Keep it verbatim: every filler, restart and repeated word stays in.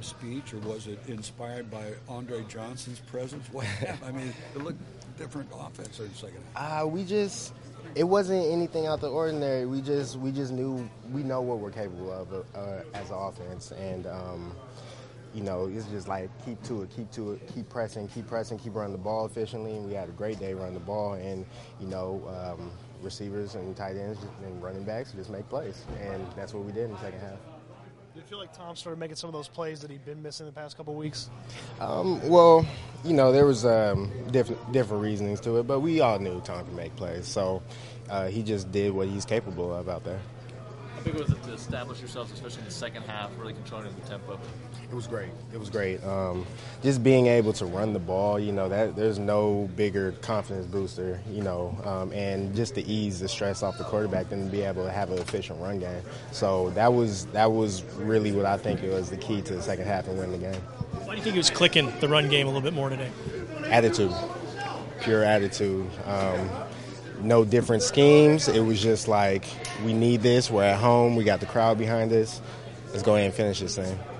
speech, or was it inspired by Andre Johnson's presence? What happened? I mean, it looked different offense in the second half. Uh, we just, it wasn't anything out the ordinary. We just, we just knew, we know what we're capable of uh, as an offense, and um, you know, it's just like keep to it, keep to it, keep pressing, keep pressing, keep running the ball efficiently. And we had a great day running the ball, and you know, um, receivers and tight ends and running backs just make plays, and that's what we did in the second half. Did you feel like Tom started making some of those plays that he'd been missing the past couple of weeks? Um, well, you know, there was um, different different reasonings to it, but we all knew Tom could make plays, so uh, he just did what he's capable of out there. How big was it to establish yourselves, especially in the second half, really controlling the tempo? It was great. It was great. Um, just being able to run the ball, you know, that there's no bigger confidence booster, you know, um, and just to ease the stress off the quarterback than to be able to have an efficient run game. So that was that was really what I think it was the key to the second half and winning the game. Why do you think it was clicking the run game a little bit more today? Attitude, pure attitude. Um, no different schemes. It was just like, we need this. We're at home. We got the crowd behind us. Let's go ahead and finish this thing.